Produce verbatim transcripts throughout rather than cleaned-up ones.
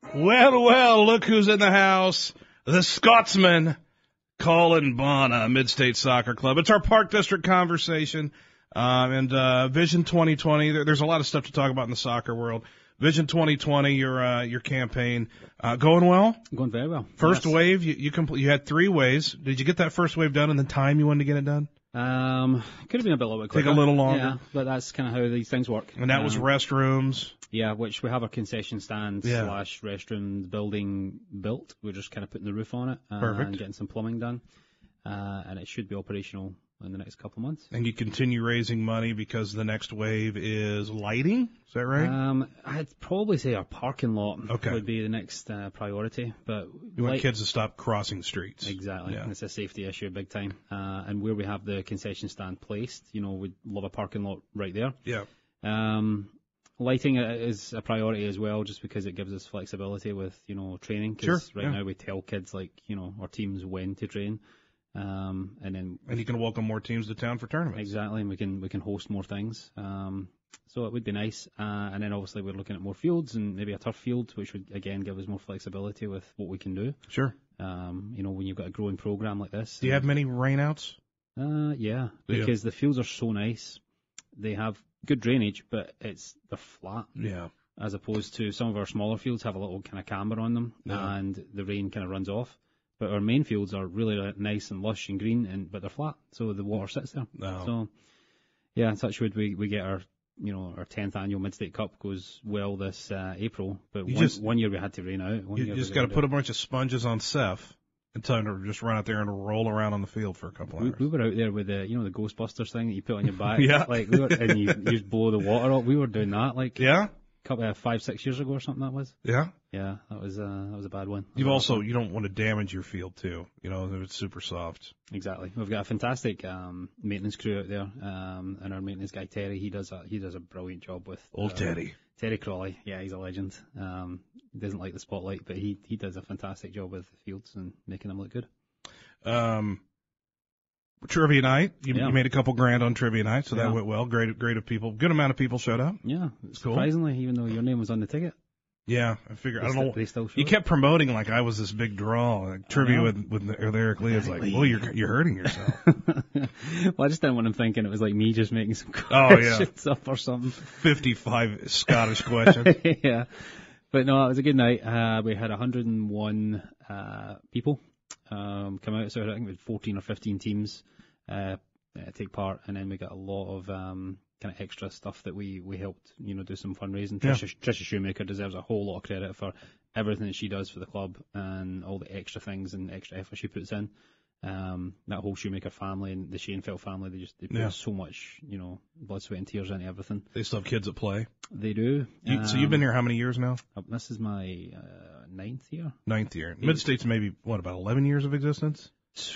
Well, well, look who's in the house. The Scotsman, Colin Bonner, Mid-State Soccer Club. It's our Park District conversation. Um, and uh, Vision twenty twenty, there, there's a lot of stuff to talk about in the soccer world. Vision twenty twenty, your uh, your campaign, uh, going well? Going very well. First yes. wave, you you, compl- you had three waves. Did you get that first wave done in the time you wanted to get it done? Um, could have been a bit a little bit quicker. Take a little longer. Yeah, but that's kind of how these things work. And that um, was restrooms. Yeah, which we have a concession stand Yeah. slash restaurant building built. We're just kind of putting the roof on it uh, Perfect. and getting some plumbing done. Uh, and it should be operational in the next couple of months. And you continue raising money because the next wave is lighting? Is that right? Um, I'd probably say our parking lot Okay. would be the next uh, priority. But you want light- kids to stop crossing streets. Exactly. Yeah. It's a safety issue big time. Uh, and where we have the concession stand placed, you know, we'd love a parking lot right there. Yeah. Um, lighting is a priority as well, just because it gives us flexibility with, you know, training. 'Cause Sure, right yeah. now we tell kids, like, you know, our teams when to train. Um, and then And you can welcome more teams to town for tournaments. exactly, and we can we can host more things. Um, so it would be nice. Uh, and then obviously we're looking at more fields and maybe a turf field, which would again give us more flexibility with what we can do. Sure. Um, you know, when you've got a growing program like this. Do you have many rainouts? Uh, yeah, Yeah. because the fields are so nice. They have good drainage, but it's they're flat. Yeah. As opposed to some of our smaller fields have a little kind of camber on them, Yeah. and the rain kind of runs off. But our main fields are really nice and lush and green, and but they're flat, so the water sits there. No. So, yeah, in touch wood, we we get our you know our tenth annual Mid-State Cup goes well this uh, April. But You one, just- one year we had to rain out. One You year just we got to rained put out. a bunch of sponges on Seth and tell him to just run out there and roll around on the field for a couple We, hours. we were out there with the you know the Ghostbusters thing that you put on your back, Yeah. like we were, and you, you just blow the water up. We were doing that like Yeah? a couple, uh, five six years ago or something. That was. Yeah? Yeah, that was uh, that was a bad one. That You've was a also, rough one. you don't want to damage your field too. You know, if it's super soft. Exactly. We've got a fantastic um, maintenance crew out there, um, and our maintenance guy Terry, he does a he does a brilliant job with Old uh, Teddy. Terry Crawley. Yeah, he's a legend. Um, he doesn't like the spotlight, but he he does a fantastic job with the fields and making them look good. Um, trivia night. You, Yeah. you made a couple grand on trivia night, so that Yeah. went well. Great, great of people. Good amount of people showed up. Yeah, Cool. surprisingly, even though your name was on the ticket, Yeah, I figure. I they don't still, know. they still showed You up. kept promoting like I was this big draw. Like, trivia know. with, with with Eric Lee. It's like, Lee. well, you're you're hurting yourself. Well, I just didn't want him thinking it was like me just making some Oh, yeah. questions up or something. Fifty-five Scottish questions. Yeah. But no, it was a good night. Uh, we had one hundred one uh, people um, come out, so I think we had fourteen or fifteen teams uh, uh, take part, and then we got a lot of um, kind of extra stuff that we, we helped, you know, do some fundraising. Yeah. Trisha, Trisha Shoemaker deserves a whole lot of credit for everything that she does for the club and all the extra things and extra effort she puts in. Um, that whole Shoemaker family and the Shanefield family, they just they put Yeah. so much, you know, blood, sweat, and tears into everything. They still have kids that play. They do. You, so you've been here how many years now? Um, This is my uh, ninth year. Ninth year. Mid-State's maybe, what, about eleven years of existence?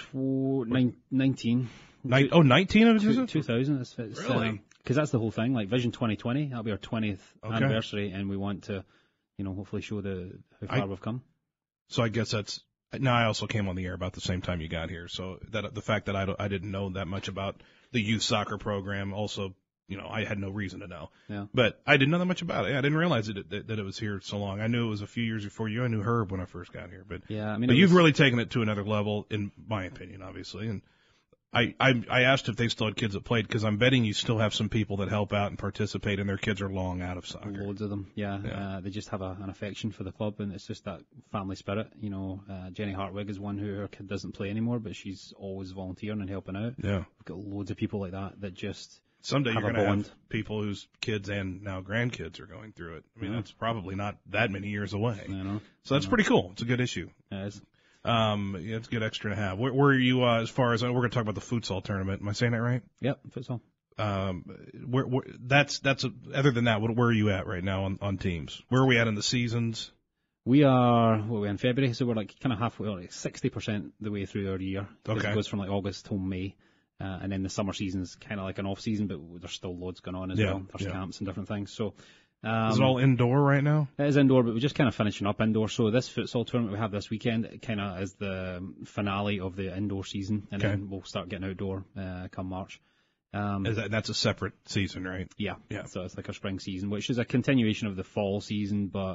Tw- nine, nineteen. Nine, oh, nineteen of Two- existence? two thousand. It's, it's, Really? Because that's the whole thing. Like Vision twenty twenty, that'll be our twentieth Okay. anniversary, and we want to, you know, hopefully show the how far I- we've come. So I guess that's, now I also came on the air about the same time you got here. So that the fact that I, don't- I didn't know that much about the youth soccer program also, you know, I had no reason to know. Yeah. But I didn't know that much about it. I didn't realize that it, that it was here so long. I knew it was a few years before you. I knew Herb when I first got here. But, Yeah, I mean, but it you've was- really taken it to another level, in my opinion, obviously. And I, I, I asked if they still had kids that played because I'm betting you still have some people that help out and participate, and their kids are long out of soccer. Loads of them, yeah. Yeah. Uh, they just have a, an affection for the club, and it's just that family spirit. You know, uh, Jenny Hartwig is one who her kid doesn't play anymore, but she's always volunteering and helping out. Yeah. We've got loads of people like that that just Someday have you're a going to bond. have people whose kids and now grandkids are going through it. I mean, Yeah. that's probably not that many years away. You know, So that's pretty cool. It's a good issue. yeah, it's, Um, yeah, it's a good extra to have. Where, where are you uh, as far as, uh, we're going to talk about the futsal tournament. Am I saying that right? yep, futsal. Um, where, where that's that's a, other than that, what, where are you at right now on, on teams? Where are we at in the seasons? We are, what are we in February, so we're like kind of halfway, or like sixty percent the way through our year. 'Cause Okay. It goes from like August till May. Uh, and then the summer season's kind of like an off season, but there's still loads going on as Yeah, well. There's yeah. camps and different things. So, um, Is it all indoor right now? it is indoor, but we're just kind of finishing up indoor. So this futsal tournament we have this weekend kind of is the finale of the indoor season, and Okay. then we'll start getting outdoor uh, come March. Um, Is that, that's a separate season, right? yeah, Yeah. So it's like our spring season, which is a continuation of the fall season, but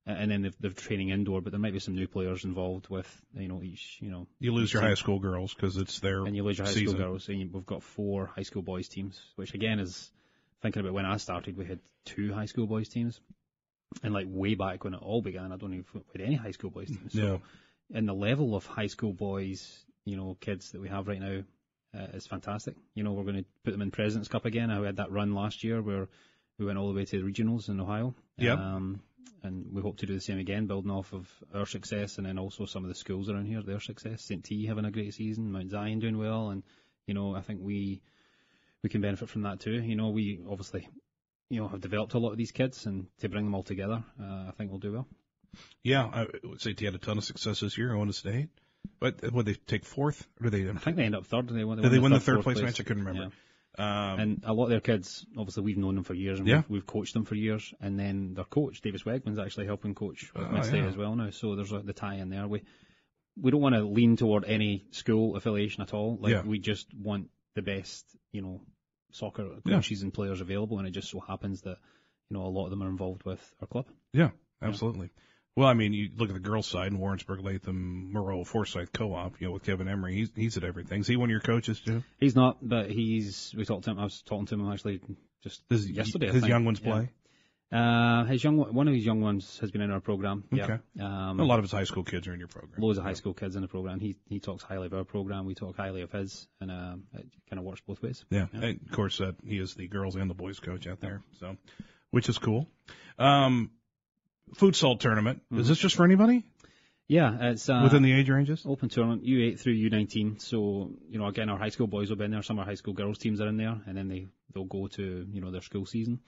and then they're, they're training indoor, but there might be some new players involved with, you know, each, you know. You lose your team. high school girls because it's their And you lose your high season. school girls, and you, we've got four high school boys teams, which again is, thinking about when I started, we had two high school boys teams. And like way back when it all began, I don't even think we had any high school boys teams. So, Yeah. and the level of high school boys, you know, kids that we have right now uh, is fantastic. You know, we're going to put them in President's Cup again. I had that run last year where we went all the way to the regionals in Ohio. Yep. Um, and we hope to do the same again, building off of our success and then also some of the schools around here, their success. Saint T having a great season, Mount Zion doing well, and, you know, I think we we can benefit from that too. You know, we obviously, you know, have developed a lot of these kids, and to bring them all together, uh, I think we'll do well. Yeah, I would say T had a ton of success this year, Iowa State. But would they take fourth, or did they? I think they end up third. They won, they did won they win the third, third place, place match? I couldn't remember. Yeah. Um, And a lot of their kids, obviously, we've known them for years, and Yeah. we've, we've coached them for years. And then their coach, Davis Wegman's actually helping coach with Oh, Mid-State yeah. as well now. So there's a, the tie in there. We we don't want to lean toward any school affiliation at all. Like Yeah. we just want the best, you know, soccer Yeah. coaches and players available. And it just so happens that, you know, a lot of them are involved with our club. yeah, absolutely. Well, I mean, you look at the girls' side in Warrensburg, Latham, Moreau, Forsyth Co-op. You know, with Kevin Emery, he's he's at everything. Is he one of your coaches too? He's not, but he's. We talked to him. I was talking to him actually just Does yesterday. I his think. young ones Yeah. play? Uh, his young one of his young ones has been in our program. Okay. Yeah. Um, A lot of his high school kids are in your program. loads of high school kids in the program. He he talks highly of our program. We talk highly of his, and um, it kind of works both ways. Yeah, Yeah. and of course, uh, he is the girls and the boys coach out there, so which is cool. Um, futsal tournament. Mm-hmm. Is this just for anybody Yeah, it's uh, within the age ranges? open tournament, U eight through U nineteen. So, you know, again, our high school boys will be in there. Some of our high school girls teams are in there, and then they, they'll go to, you know, their school season.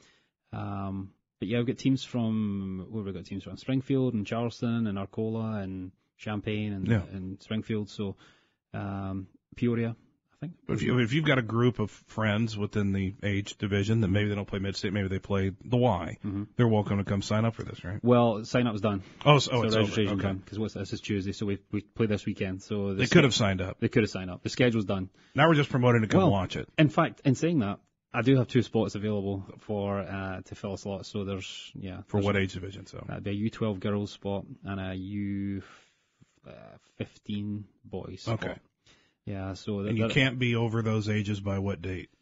Um, but yeah, we've got teams from, where have we got teams from? Springfield and Charleston and Arcola and Champaign and, Yeah. and Springfield. So, um, Peoria, I think. If, you, if you've got a group of friends within the age division that maybe they don't play Mid-State, maybe they play the Y, Mhm. they're welcome to come sign up for this, right? Well, sign up was done. Oh, so, oh so it's registration over. Okay. done, because what's this is Tuesday, so we we play this weekend. So They could have signed up. They could have signed up. The schedule's done. Now we're just promoting to come Well, watch it. In fact, in saying that, I do have two spots available for uh, to fill a slot. So there's yeah. For there's- what age division? So That'd be a U twelve girls spot and a U fifteen boys spot. Okay. Yeah. So and you that, can't be over those ages by what date?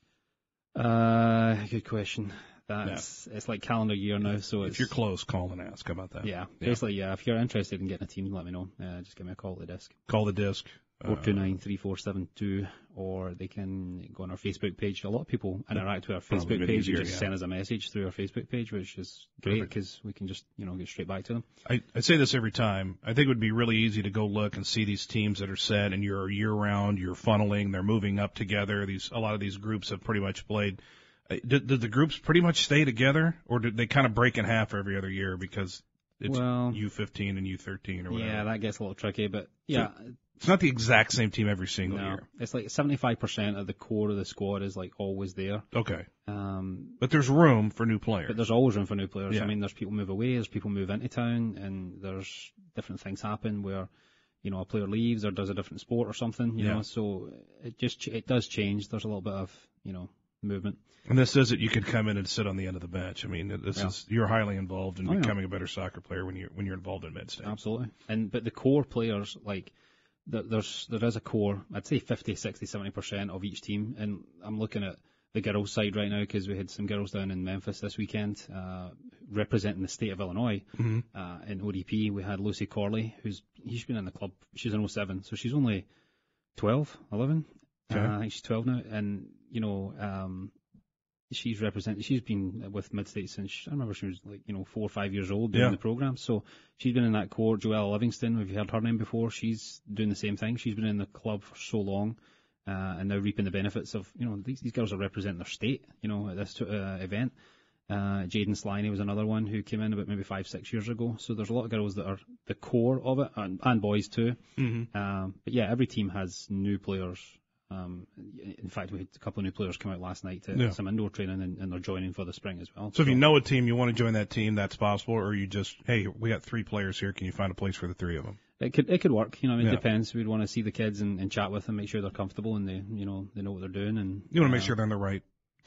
Uh, good question. That's it's like calendar year now. So it's If you're close, call and ask. How about that? yeah. Yeah. Basically, yeah. If you're interested in getting a team, let me know. Uh, just give me a call at the desk. Call the disc. four two nine, three four seven two, or they can go on our Facebook page. A lot of people interact with our Probably Facebook been page easier, and just yeah. send us a message through our Facebook page, which is great Perfect. because we can just, you know, get straight back to them. I, I say this every time. I think it would be really easy to go look and see these teams that are set, and you're year round, you're funneling, they're moving up together. These a lot of these groups have pretty much played. Uh, Did, did the groups pretty much stay together, or did they kind of break in half every other year because it's Well, U fifteen and U thirteen or whatever? yeah, that gets a little tricky, but yeah, It's not the exact same team every single no, year. it's like seventy-five percent of the core of the squad is like always there. Okay, Um, but there's room for new players. But there's always room for new players. Yeah. I mean, there's people move away, there's people move into town, and there's different things happen where, you know, a player leaves or does a different sport or something. You Yeah. know, so it just ch- it does change. There's a little bit of, you know, movement. And this is it. You could come in and sit on the end of the bench. I mean, this Yeah. is you're highly involved in Oh, yeah. becoming a better soccer player when you're when you're involved in Mid-State. Absolutely. And but the core players, like there- there's there is a core. I'd say fifty, sixty, seventy percent of each team. And I'm looking at the girls' side right now because we had some girls down in Memphis this weekend uh, representing the state of Illinois. Mhm. Uh, in O D P, we had Lucy Corley, who's she's been in the club. She's in oh seven, so she's only twelve, eleven. Okay. Uh, I think she's twelve now, and you know, um, she's represented. She's been with Mid-State since I remember she was like you know four or five years old doing Yeah. the program. So she's been in that core. Joella Livingston, have you heard her name before? She's doing the same thing. She's been in the club for so long. Uh, and now reaping the benefits of, you know, these, these girls are representing their state, you know, at this uh, event. Uh, Jaden Sliney was another one who came in about maybe five, six years ago. So there's a lot of girls that are the core of it, and, and boys too. Mm-hmm. Um, but yeah, every team has new players. Um, in fact, we had a couple of new players come out last night to Yeah. some indoor training, and, and they're joining for the spring as well. So if you know a team, you want to join that team, that's possible, or you just, hey, we got three players here. Can you find a place for the three of them? It could it could work, you know. It Yeah. depends. We'd want to see the kids and, and chat with them, make sure they're comfortable and they, you know, they know what they're doing. And You want to make uh, sure they're in the right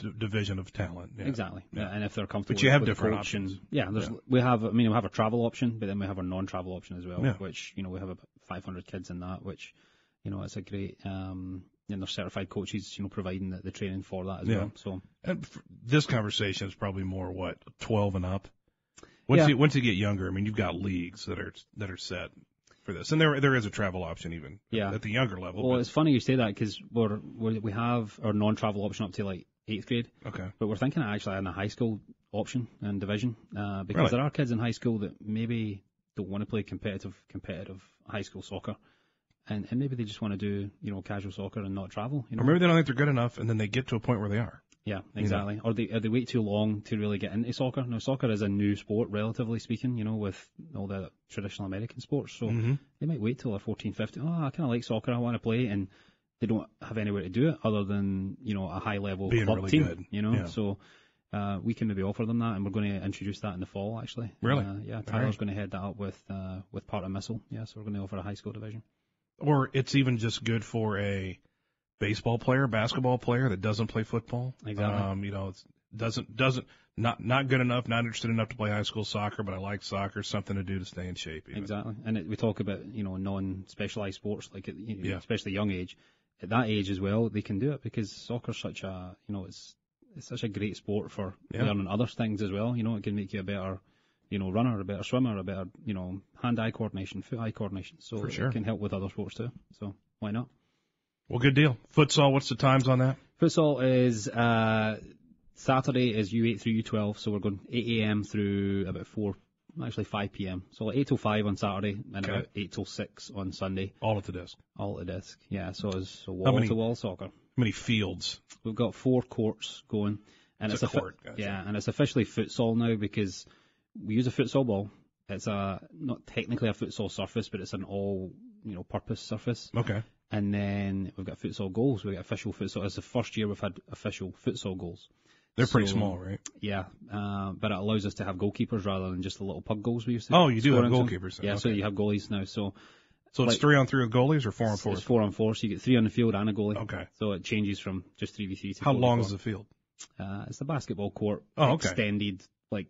d- division of talent. Yeah. Exactly. Yeah. And if they're comfortable But you have with the different coach options. and yeah, there's Yeah. we have I mean we have a travel option, but then we have our non-travel option as well, Yeah. which you know we have about five hundred kids in that, which you know it's a great um and there's certified coaches you know providing the, the training for that as Yeah. well. So And f- this conversation is probably more what twelve and up. Once Yeah. you once you get younger, I mean, you've got leagues that are that are set for this, and there there is a travel option even Yeah. at the younger level. well, but- it's funny you say that because we're, we're we have our non-travel option up to like eighth grade. okay. But we're thinking of actually adding a high school option and division uh, because Really? there are kids in high school that maybe don't want to play competitive competitive high school soccer, and, and maybe they just want to do you know casual soccer and not travel. You know? Or maybe they don't think they're good enough, and then they get to a point where they are. Yeah, exactly. Or they or they wait too long to really get into soccer. Now soccer is a new sport, relatively speaking, you know, with all the traditional American sports. So Mm-hmm. they might wait till they're fourteen, fifteen. Oh, I kind of like soccer. I want to play, and they don't have anywhere to do it other than you know a high level Being club really team. good. You know, Yeah. so uh, we can maybe offer them that, and we're going to introduce that in the fall. Actually, Really? Uh, yeah, All Tyler's right. going to head that up with uh, with part of Missile. Yeah, so we're going to offer a high school division. Or it's even just good for a baseball player, basketball player that doesn't play football. Exactly. Um, you know, it's, doesn't doesn't not not good enough, not interested enough to play high school soccer, but I like soccer. Something to do to stay in shape. Even. Exactly, and it, we talk about you know non-specialized sports like at, you know, Yeah. especially young age. At that age as well, they can do it because soccer's such a you know it's it's such a great sport for Yeah. learning other things as well. You know, it can make you a better you know runner, a better swimmer, a better you know hand-eye coordination, foot-eye coordination. So For sure. it can help with other sports too. So why not? Well, good deal. Futsal. What's the times on that? Futsal is uh, Saturday is U eight through U twelve, so we're going eight a.m. through about four, actually five p.m. So like eight till five on Saturday and Okay. about eight till six on Sunday. All at the disc. All at the disc, yeah. So it's so How wall many- to wall soccer. How many fields? We've got four courts going, and It's it's, a offi- court, gotcha. yeah, and it's officially futsal now because we use a futsal ball. It's a not technically a futsal surface, but it's an all you know purpose surface. Okay. And then we've got futsal goals. We've got official futsal. It's the first year we've had official futsal goals. They're pretty So, small, right? Yeah, uh, but it allows us to have goalkeepers rather than just the little pug goals we used to. Oh, you do score have into. goalkeepers then, Yeah, so okay. you have goalies now. So So it's like- three on three with goalies or four on it's, four? it's four on four, so you get three on the field and a goalie. Okay. So it changes from just three v three to How four v long four. is the field? Uh, it's the basketball court. Oh, okay. Extended like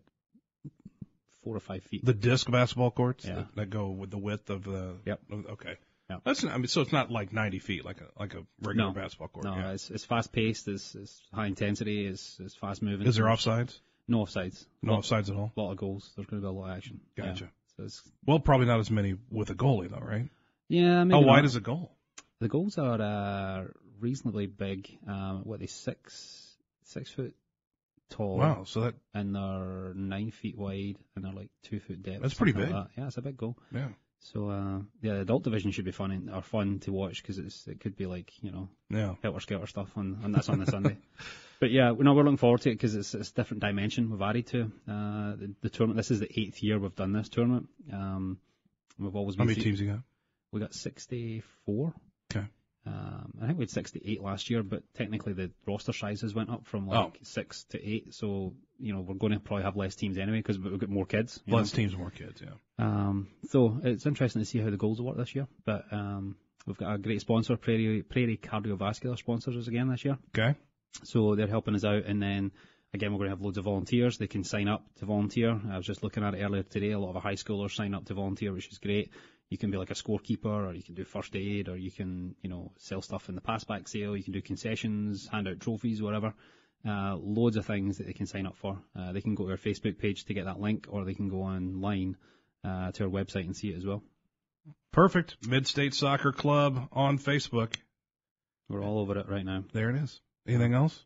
four or five feet. The disc basketball courts Yeah. that, that go with the width of the. Yep. Okay. Yep. That's not, I mean, so it's not like ninety feet like a like a regular No. basketball court. no, yeah. it's it's fast paced. It's, it's high intensity. It's it's fast moving. Is there offsides? No offsides. No lot, offsides at all. lot of goals. There's going to be a lot of action. Gotcha. Yeah. So it's, Well, probably not as many with a goalie though, right? yeah. Maybe How wide not. is a goal? The goals are uh, reasonably big. Um, what are they six six foot tall. Wow. So that And they're nine feet wide and they're like two foot depth. That's pretty something big. like that. Yeah, it's a big goal. yeah. So uh, yeah, the adult division should be fun and, or fun to watch because it's it could be like you know Yeah. helter skelter stuff on and that's on the Sunday. But yeah, no, we're looking forward to it because it's it's a different dimension we've added to uh, the, the tournament. This is the eighth year we've done this tournament. Um, we've always How been many fe- teams you got? We got sixty-four. Okay. Um, I think we had sixty-eight last year, but technically the roster sizes went up from like Oh. six to eight. So you know we're going to probably have less teams anyway because we've got more kids. you Less know. teams, more kids. Yeah. Um, so it's interesting to see how the goals will work this year. But um, we've got a great sponsor, Prairie Prairie Cardiovascular sponsors us again this year. Okay. So they're helping us out, and then again we're going to have loads of volunteers. They can sign up to volunteer. I was just looking at it earlier today. A lot of our high schoolers sign up to volunteer, which is great. You can be like a scorekeeper, or you can do first aid, or you can you know sell stuff in the passback sale. You can do concessions, hand out trophies, whatever. Uh, loads of things that they can sign up for. Uh, they can go to our Facebook page to get that link, or they can go online uh, to our website and see it as well. Perfect. Mid-State Soccer Club on Facebook. We're all over it right now. There it is. Anything else?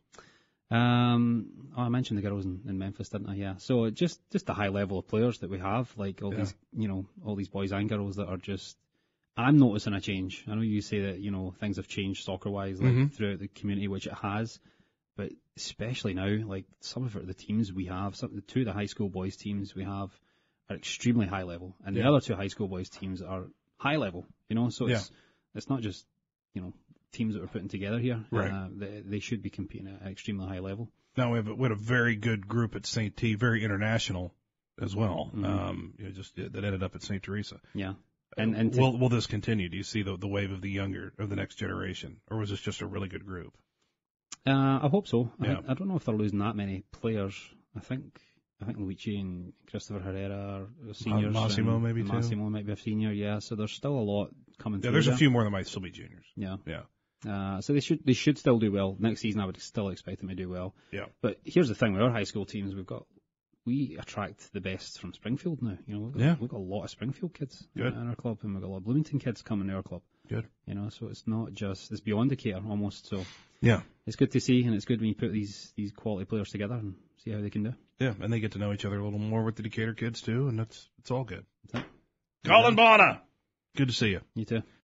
Um, oh, I mentioned the girls in, in Memphis, didn't I? Yeah. So just just the high level of players that we have, like all Yeah. these, you know, all these boys and girls that are just. I'm noticing a change. I know you say that you know things have changed soccer wise, like Mhm. throughout the community, which it has, but especially now, like some of the teams we have, some the two of the high school boys teams we have are extremely high level, and Yeah. the other two high school boys teams are high level. You know, so it's it's not just you know teams that we're putting together here. Right. Uh, they, they should be competing at an extremely high level. Now we have a, we had a very good group at Saint T, very international as well. Mhm. Um, you know, just that ended up at Saint Teresa. Yeah. And and to, will will this continue? Do you see the the wave of the younger of the next generation, or was this just a really good group? Uh, I hope so. I, Yeah. think, I don't know if they're losing that many players. I think I think Luigi and Christopher Herrera are seniors. Massimo and maybe too. Massimo might be a senior, yeah. So there's still a lot coming Yeah, through. there's there. a few more that might still be juniors. Yeah. Yeah. Uh, so they should they should still do well. Next season I would still expect them to do well. Yeah. But here's the thing with our high school teams, we've got we attract the best from Springfield now. You know, we've got, Yeah. we've got a lot of Springfield kids Good. in our club, and we've got a lot of Bloomington kids coming to our club. Good. You know, so it's not just it's beyond Decatur almost. So Yeah. it's good to see, and it's good when you put these these quality players together and see how they can do. Yeah, and they get to know each other a little more with the Decatur kids too, and that's it's all good. That's it. Colin Bonner, good to see you. You too.